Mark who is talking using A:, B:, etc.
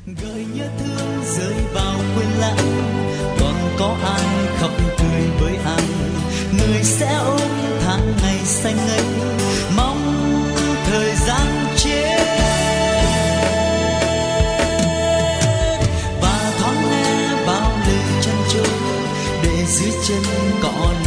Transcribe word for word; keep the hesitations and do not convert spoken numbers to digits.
A: gợi nhớ thương rơi vào quên lãng, còn có ai khóc cười với anh, người sẽ ôm tháng ngày xanh ngây, mong thời gian chết và thoáng nghe bao lời chăn trâu để dưới chân cỏ.